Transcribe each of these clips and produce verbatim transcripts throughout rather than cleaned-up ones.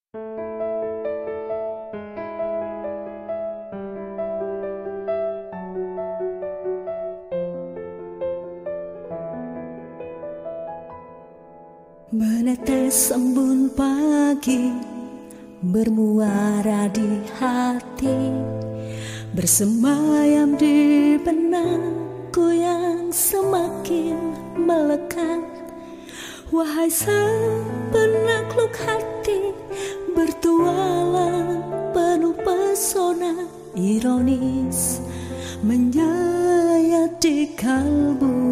Menetes embun pagi bermuara di hati, bersemayam di benakku yang semakin melekat. Wahai sang penakluk hati, bertualang penuh pesona, ironis menyayat di kalbu.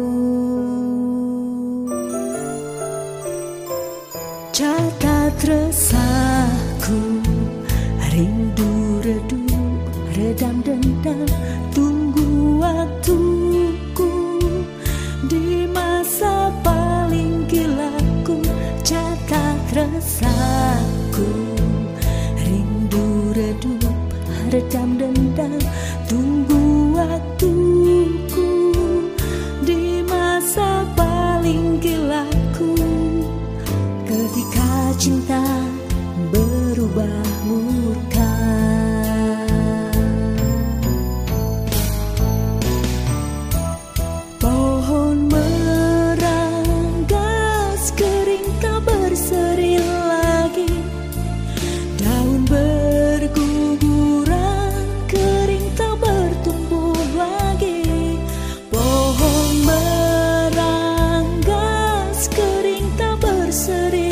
Catat resahku, rindu redup, redam dendam, tunggu waktuku di masa paling gilaku. Catat resahku, rindu redup, redam dendam, tunggu waktuku di masa paling gilaku. Ketika cinta berubah murka, pohon meranggas kering tak berseri lagi, daun berguguran kering tak bertumbuh lagi. Pohon meranggas kering tak berseri,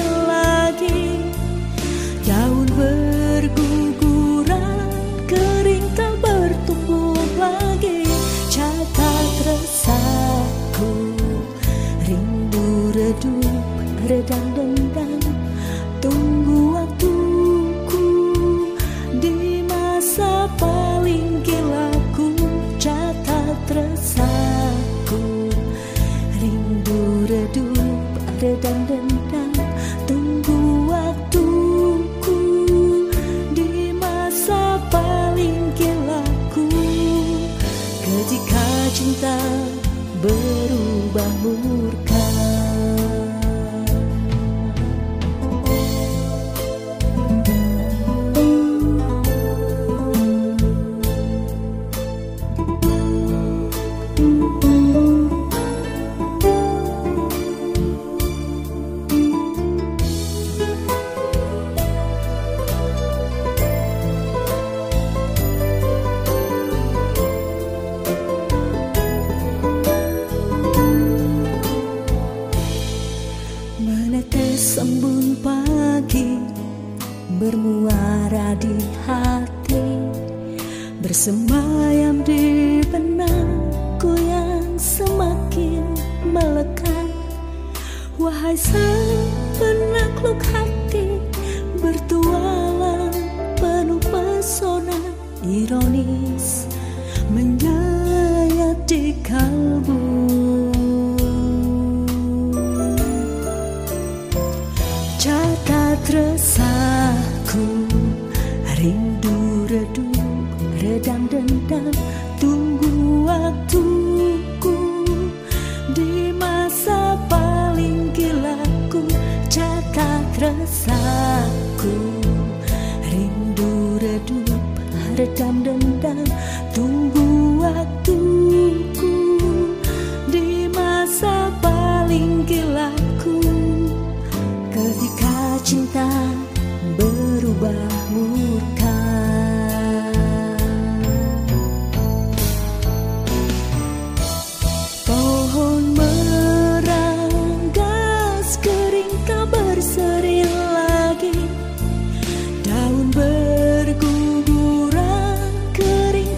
daun berguguran kering tak bertumbuh lagi. Catat resahku, rindu redup, redam dendam, tunggu waktuku di masa paling gilaku. Catat resahku, rindu redup, redam dendam, tunggu waktuku di masa paling gilaku. Ketika cinta berubah murka, menetes embun pagi bermuara di hati, bersemayam di benakku yang semakin melekat. Wahai sang penakluk hati, bertualang penuh pesona, ironis menyayat di kalbu. Catat resahku, rindu redup, redam dendam, tunggu waktuku di masa paling gilaku. Catat resahku, rindu redup, redam dendam, tunggu waktuku di masa paling gilaku. Ketika cinta berubah murka, pohon meranggas kering tak berseri lagi, daun berguguran kering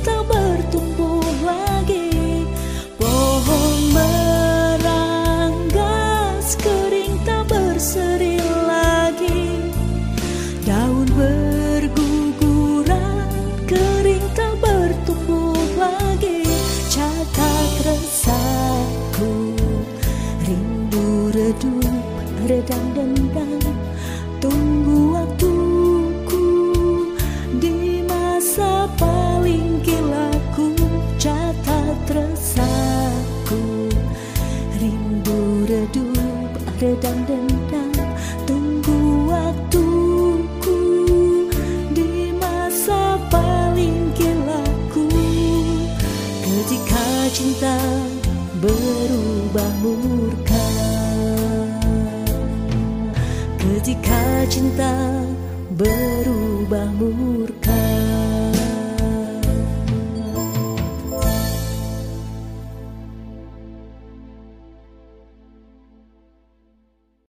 cinta berubah murka, ketika cinta berubah murka.